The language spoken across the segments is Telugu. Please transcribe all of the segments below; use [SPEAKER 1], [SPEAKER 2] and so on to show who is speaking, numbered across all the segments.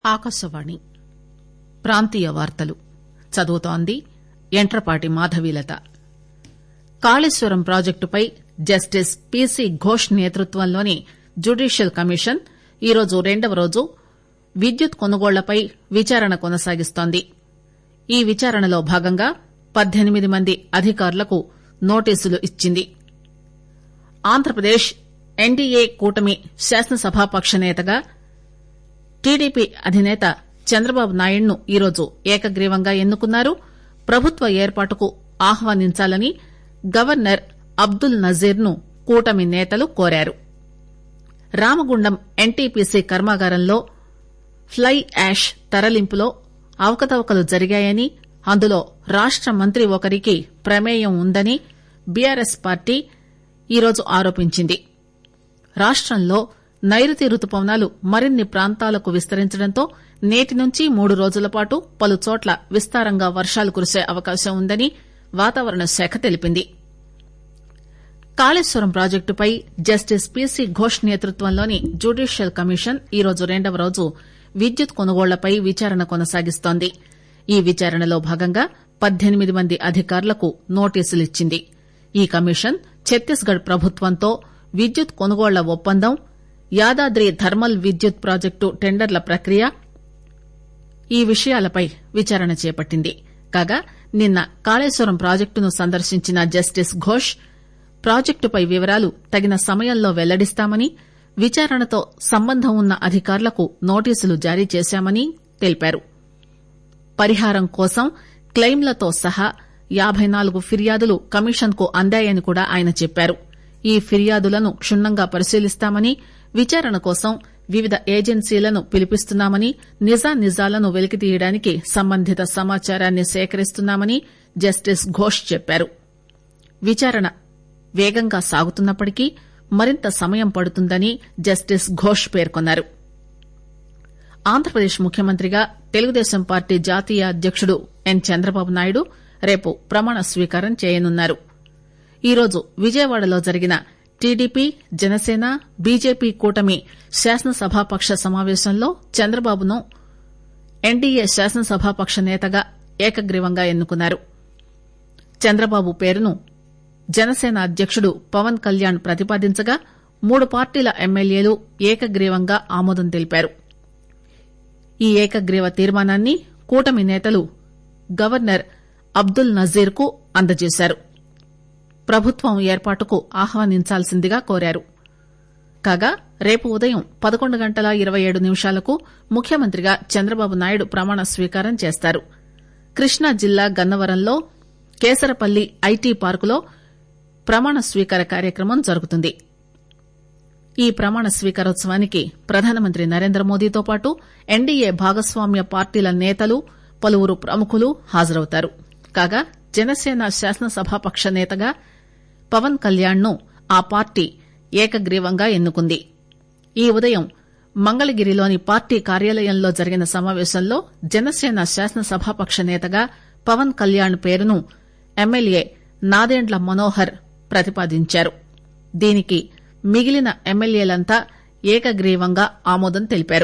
[SPEAKER 1] ఆకాశవాణి ప్రాంతీయ వార్తలు చదువుతోంది యంట్రపాటి మాధవీలత. కాళేశ్వరం ప్రాజెక్టుపై జస్టిస్ పీసీ ఘోష్ నేతృత్వంలోని జ్యుడీషియల్ కమిషన్ ఈరోజు రెండవ రోజు విద్యుత్ కొనుగోళ్లపై విచారణ కొనసాగిస్తోంది. ఈ విచారణలో భాగంగా 18 మంది అధికారులకు నోటీసులు ఇచ్చింది. ఆంధ్రప్రదేశ్ ఎన్డీఏ కూటమి శాసనసభాపక్ష నేతగా టీడీపీ అధినేత చంద్రబాబు నాయుడును ఈరోజు ఏకగ్రీవంగా ఎన్నుకున్నారు. ప్రభుత్వ ఏర్పాటుకు ఆహ్వానించాలని గవర్నర్ అబ్దుల్ నజీర్ ను కూటమి నేతలు కోరారు. రామగుండం ఎన్టీపీసీ కర్మాగారంలో ఫ్లై యాష్ తరలింపులో అవకతవకలు జరిగాయని, అందులో రాష్ట మంత్రి ఒకరికి ప్రమేయం ఉందని బీఆర్ఎస్ పార్టీ ఈరోజు ఆరోపించింది. రాష్టంలో నైరుతి రుతుపవనాలు మరిన్ని ప్రాంతాలకు విస్తరించడంతో నేటి నుంచి 3 రోజుల పాటు పలుచోట్ల విస్తారంగా వర్షాలు కురిసే అవకాశం ఉందని వాతావరణ శాఖ తెలిపింది. కాళేశ్వరం ప్రాజెక్టుపై జస్టిస్ పీసీ ఘోష్ నేతృత్వంలోని జ్యుడీషియల్ కమిషన్ ఈరోజు రెండవ రోజు విద్యుత్ కొనుగోళ్లపై విచారణ కొనసాగిస్తోంది. ఈ విచారణలో భాగంగా 18 మంది అధికారులకు నోటీసులిచ్చింది. ఈ కమిషన్ ఛత్తీస్గఢ్ ప్రభుత్వంతో విద్యుత్ కొనుగోళ్ల ఒప్పందం, యాదాద్రి థర్మల్ విద్యుత్ ప్రాజెక్టు టెండర్ల ప్రక్రియ, ఈ విషయాలపై విచారణ చేపట్టింది. కాగా నిన్న కాళేశ్వరం ప్రాజెక్టును సందర్శించిన జస్టిస్ ఘోష్ ప్రాజెక్టుపై వివరాలు తగిన సమయంలో వెల్లడిస్తామని, విచారణతో సంబంధం ఉన్న అధికారులకు నోటీసులు జారీ చేశామని తెలిపారు. పరిహారం కోసం క్లెయిమ్లతో సహా 54 ఫిర్యాదులు కమిషన్ కు అందాయని కూడా ఆయన చెప్పారు. ఈ ఫిర్యాదులను క్షుణ్ణంగా పరిశీలిస్తామని, విచారణ కోసం వివిధ ఏజెన్సీలను పిలిపిస్తున్నామని, నిజానిజాలను వెలికితీయడానికి సంబంధిత సమాచారాన్ని సేకరిస్తున్నామని జస్టిస్ ఘోష్ చెప్పారు. విచారణ వేగంగా సాగుతున్నప్పటికీ మరింత సమయం పడుతుందని జస్టిస్ ఘోష్ పేర్కొన్నారు. ఆంధ్రప్రదేశ్ ముఖ్యమంత్రిగా తెలుగుదేశం పార్టీ జాతీయ అధ్యకుడు ఎన్ చంద్రబాబు నాయుడు రేపు ప్రమాణ స్వీకారం చేయనున్నారు. ఈరోజు విజయవాడలో జరిగిన టీడీపీ, జనసేన, బీజేపీ కూటమి శాసనసభాపక్ష సమావేశంలో చంద్రబాబును ఎన్డీఏ శాసనసభాపక్ష నేతగా ఏకగ్రీవంగా ఎన్నుకున్నారు. చంద్రబాబు పేరును జనసేన అధ్యకుడు పవన్ కళ్యాణ్ ప్రతిపాదించగా 3 పార్టీల ఎమ్మెల్యేలు ఏకగ్రీవంగా ఆమోదం తెలిపారు. ఈ ఏకగ్రీవ తీర్మానాన్ని కూటమి నేతలు గవర్నర్ అబ్దుల్ నజీర్ కు అందజేశారు. ప్రభుత్వం ఏర్పాటుకు ఆహ్వానించాల్సిందిగా కోరారు. కాగా రేపు ఉదయం 11:27 ముఖ్యమంత్రిగా చంద్రబాబు నాయుడు ప్రమాణ స్వీకారం చేస్తారు. కృష్ణా జిల్లా గన్నవరంలో కేసరపల్లి ఐటీ పార్కులో ప్రమాణ స్వీకార కార్యక్రమం జరుగుతుంది. ఈ ప్రమాణ స్వీకారోత్సవానికి ప్రధానమంత్రి నరేంద్రమోదీతో పాటు ఎన్డీఏ భాగస్వామ్య పార్టీల నేతలు, పలువురు ప్రముఖులు హాజరవుతారు. కాగా జనసేన శాసనసభాపక్ష నేతగా పవన్ కళ్యాణ్ ను ఆ పార్టీ ఏకగ్రీవంగా ఎన్నుకుంది. ఈ ఉదయం మంగళగిరిలోని పార్టీ కార్యాలయంలో జరిగిన సమావేశంలో జనసేన శాసనసభాపక్ష నేతగా పవన్ కళ్యాణ్ పేరును ఎమ్మెల్యే నాదెండ్ల మనోహర్ ప్రతిపాదించారు. దీనికి మిగిలిన ఎమ్మెల్యేలంతా ఏకగ్రీవంగా ఆమోదం తెలిపారు.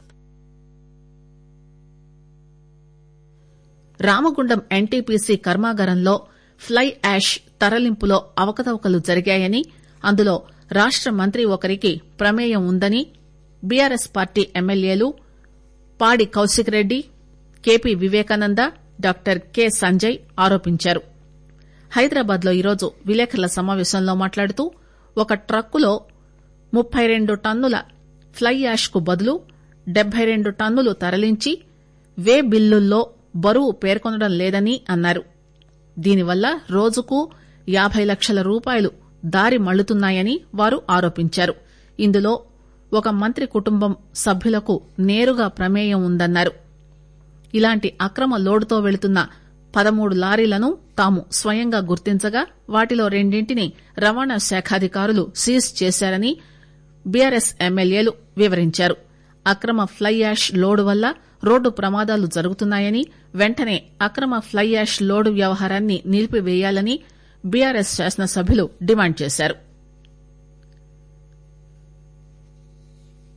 [SPEAKER 1] రామగుండం ఎన్టీపీసీ కర్మాగారంలో ఫ్లై యాష్ తరలింపులో అవకతవకలు జరిగాయని, అందులో రాష్ట మంత్రి ఒకరికి ప్రమేయం ఉందని బీఆర్ఎస్ పార్టీ ఎమ్మెల్యేలు Padi Kaushik Reddy, KP Vivekananda, doctor K Sanjay ఆరోపించారు. హైదరాబాద్ లో ఈరోజు విలేకరుల సమావేశంలో మాట్లాడుతూ ఒక ట్రక్కులో 32 టన్నుల ఫ్లై యాష్ కు బదులు 72 టన్నులు తరలించి వే బిల్లుల్లో బరువు పేర్కొనడం లేదని అన్నారు. దీనివల్ల రోజుకు 50 లక్షల రూపాయలు దారి మళ్లుతున్నాయని వారు ఆరోపించారు. ఇందులో ఒక మంత్రి కుటుంబం సభ్యులకు నేరుగా ప్రమేయం ఉందన్నారు. ఇలాంటి అక్రమ లోడుతో వెళుతున్న 13 లారీలను తాము స్వయంగా గుర్తించగా వాటిలో 2ంటిని రవాణా శాఖాధికారులు సీజ్ చేశారని బీఆర్ఎస్ ఎమ్మెల్యేలు వివరించారు. అక్రమ ఫ్లై యాష్ లోడు వల్ల రోడ్డు ప్రమాదాలు జరుగుతున్నాయని, వెంటనే అక్రమ ఫ్లై యాష్ లోడు వ్యవహారాన్ని నిలిపివేయాలని బీఆర్ఎస్ శాసనసభ్యులు డిమాండ్ చేశారు.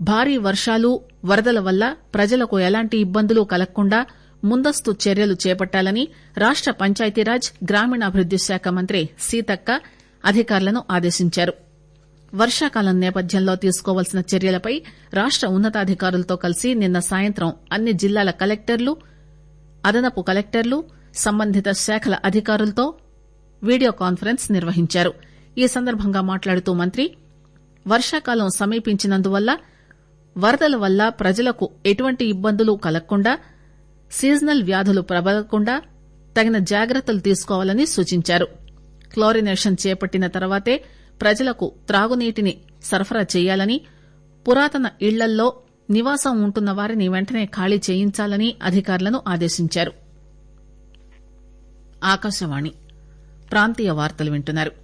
[SPEAKER 1] భారీ వర్షాలు వరదల వల్ల ప్రజలకు ఎలాంటి ఇబ్బందులు కలగకుండా ముందస్తు చర్యలు చేపట్టాలని రాష్ట పంచాయతీరాజ్ గ్రామీణాభివృద్ది శాఖ మంత్రి సీతక్క అధికారులను ఆదేశించారు. వర్షాకాలం నేపథ్యంలో తీసుకోవాల్సిన చర్యలపై రాష్ట ఉన్నతాధికారులతో కలిసి నిన్న సాయంత్రం అన్ని జిల్లాల కలెక్టర్లు, అదనపు కలెక్టర్లు, సంబంధిత శాఖల అధికారులతో వీడియో కాన్ఫరెన్స్ నిర్వహించారు. ఈ సందర్భంగా మాట్లాడుతూ మంత్రి వర్షాకాలం సమీపించినందువల్ల వరదల వల్ల ప్రజలకు ఎటువంటి ఇబ్బందులు కలగకుండా, సీజనల్ వ్యాధులు ప్రబలకుండా తగిన జాగ్రత్తలు తీసుకోవాలని సూచించారు. క్లోరినేషన్ చేపట్టిన తర్వాతే ప్రజలకు త్రాగునీటిని సరఫరా చేయాలని, పురాతన ఇళ్లల్లో నివాసం ఉంటున్న వారిని వెంటనే ఖాళీ చేయించాలని అధికారులను ఆదేశించారు. ఆకాశవాణి ప్రాంతీయ వార్తలు వింటున్నారు.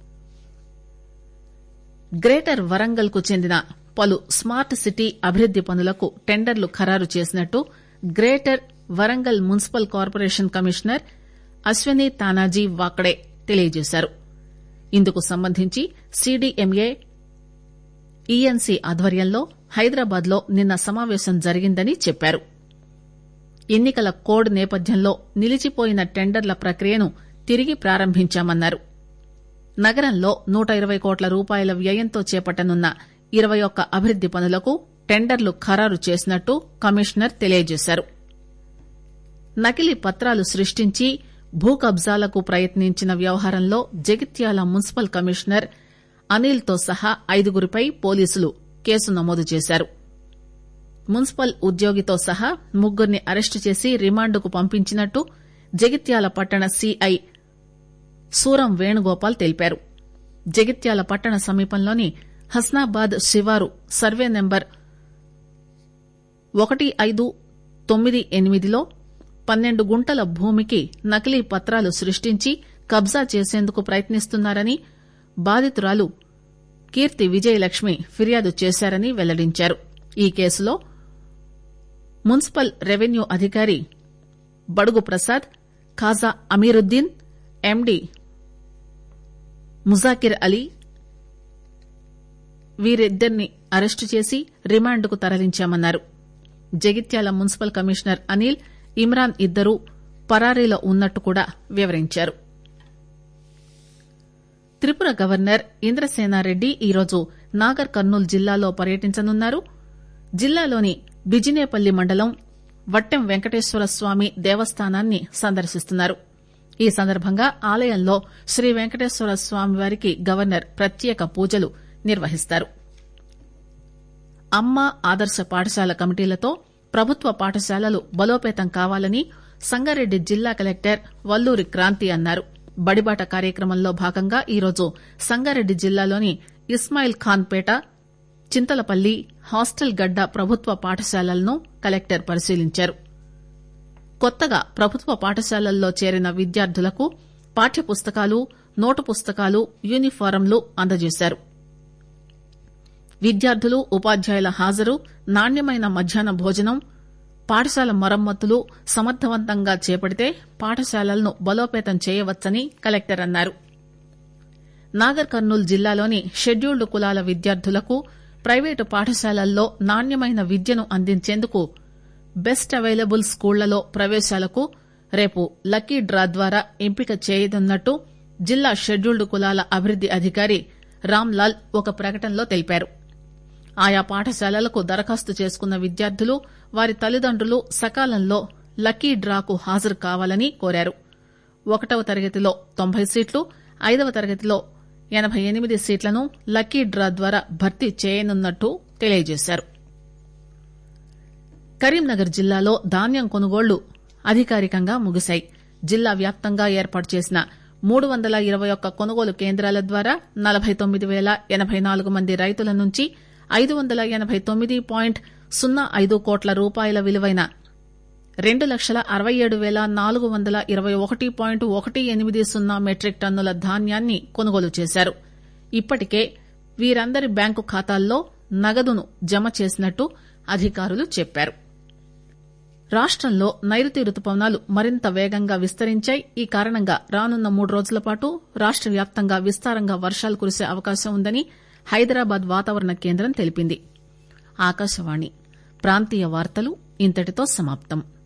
[SPEAKER 1] గ్రేటర్ వరంగల్ కు చెందిన పలు స్మార్ట్ సిటీ అభివృద్ది పనులకు టెండర్లు ఖరారు చేసినట్టు greater Warangal municipal corporation commissioner Ashwini Tanaji Wakade తెలియజేశారు. ఇందుకు సంబంధించి సీడీఎంఏ ఈఎన్సీ ఆధ్వర్యంలో హైదరాబాద్ లో నిన్న సమావేశం జరిగిందని చెప్పారు. ఎన్నికల కోడ్ నేపథ్యంలో నిలిచిపోయిన టెండర్ల ప్రక్రియను తిరిగి ప్రారంభించామన్నారు. నగరంలో 120 కోట్ల రూపాయల వ్యయంతో చేపట్టనున్న 21 అభివృద్ది పనులకు టెండర్లు ఖరారు చేసినట్టు కమిషనర్ తెలియజేశారు. నకిలీ పత్రాలు సృష్టించి భూ కబ్జాలకు ప్రయత్నించిన వ్యవహారంలో జగిత్యాల మున్సిపల్ కమిషనర్ అనిల్ తో సహా 5గురిపై పోలీసులు కేసు నమోదు చేశారు. మున్సిపల్ ఉద్యోగితో సహా 3గురిని అరెస్టు చేసి రిమాండ్కు పంపించినట్టు జగిత్యాల పట్టణ సీఐ సూరం వేణుగోపాల్ తెలిపారు. జగిత్యాల పట్టణ సమీపంలోని హస్నాబాద్ శివారు సర్వే నెంబర్ 1598లో 12 గుంటల భూమికి నకిలీ పత్రాలు సృష్టించి కబ్జా చేసేందుకు ప్రయత్నిస్తున్నారని బాధితురాలు కీర్తి విజయలక్ష్మి ఫిర్యాదు చేశారని వెల్లడించారు. ఈ కేసులో మున్సిపల్ రెవెన్యూ అధికారి బడుగు ప్రసాద్, ఖాజా అమీరుద్దీన్, ఎండీ ముజాకిర్ అలీ వీరిద్దరిని అరెస్టు చేసి రిమాండ్కు తరలించామన్నారు. జగిత్యాల మున్సిపల్ కమిషనర్ అనిల్, ఇమ్రాన్ ఇద్దరూ పరారీలో ఉన్నట్టు కూడా వివరించారు. త్రిపుర గవర్నర్ ఇంద్రసేనారెడ్డి ఈరోజు నాగర్ కర్నూల్ జిల్లాలో పర్యటించనున్నారు. జిల్లాలోని బిజినేపల్లి మండలం వట్టెం వెంకటేశ్వర స్వామి దేవస్థానాన్ని సందర్శిస్తున్నారు. ఈ సందర్భంగా ఆలయంలో శ్రీ వెంకటేశ్వర స్వామివారికి గవర్నర్ ప్రత్యేక పూజలు నిర్వహిస్తారు. అమ్మ ఆదర్శ పాఠశాల కమిటీలతో ప్రభుత్వ పాఠశాలలు బలోపేతం కావాలని సంగారెడ్డి జిల్లా కలెక్టర్ వల్లూరి క్రాంతి అన్నారు. బడిబాట కార్యక్రమంలో భాగంగా ఈరోజు సంగారెడ్డి జిల్లాలోని Ismailkhanpet, Chintalapalli, hostel Gadda ప్రభుత్వ పాఠశాలలను కలెక్టర్ పరిశీలించారు. కొత్తగా ప్రభుత్వ పాఠశాలల్లో చేరిన విద్యార్థులకు పాఠ్య పుస్తకాలు, నోటు పుస్తకాలు, యూనిఫారంలు అందజేశారు. విద్యార్థులు, ఉపాధ్యాయుల హాజరు, నాణ్యమైన మధ్యాహ్న భోజనం, పాఠశాల మరమ్మతులు సమర్థవంతంగా చేపడితే పాఠశాలలను బలోపేతం చేయవచ్చని కలెక్టర్ అన్నారు. నాగర్ కర్నూల్ జిల్లాలోని షెడ్యూల్డ్ కులాల విద్యార్థులకు ప్రైవేటు పాఠశాలల్లో నాణ్యమైన విద్యను అందించేందుకు బెస్ట్ అవైలబుల్ స్కూళ్లలో ప్రవేశాలకు రేపు లక్కీ డ్రా ద్వారా ఎంపిక చేయనున్నట్టు జిల్లా షెడ్యూల్డ్ కులాల అభివృద్ది అధికారి రామ్లాల్ ఒక ప్రకటనలో తెలిపారు. ఆయా పాఠశాలలకు దరఖాస్తు చేసుకున్న విద్యార్థులు, వారి తల్లిదండ్రులు సకాలంలో లక్కీ డ్రాకు హాజరు కావాలని కోరారు. 1వ తరగతిలో 90 సీట్లు, 5వ తరగతిలో 88 సీట్లను లక్కీ డ్రా ద్వారా భర్తీ చేయనున్నట్టు తెలియజేశారు. కరీంనగర్ జిల్లాలో ధాన్యం కొనుగోళ్లు అధికారికంగా ముగిశాయి. జిల్లా వ్యాప్తంగా ఏర్పాటు చేసిన 321 కొనుగోలు కేంద్రాల ద్వారా 49,084 మంది రైతుల నుంచి 589.05 కోట్ల రూపాయల విలువైన 2,67,421.180 మెట్రిక్ టన్నుల ధాన్యాన్ని కొనుగోలు చేశారు. ఇప్పటికే వీరందరి బ్యాంకు ఖాతాల్లో నగదును జమ చేసినట్టు అధికారులు చెప్పారు. రాష్టంలో నైరుతి రుతుపవనాలు మరింత వేగంగా విస్తరించాయి. ఈ కారణంగా రానున్న 3 రోజుల పాటు రాష్ట వ్యాప్తంగా విస్తారంగా వర్షాలు కురిసే అవకాశం ఉందని హైదరాబాద్ వాతావరణ కేంద్రం తెలిపింది. ఆకాశవాణి ప్రాంతీయ వార్తలు ఇంతటితో సమాప్తం.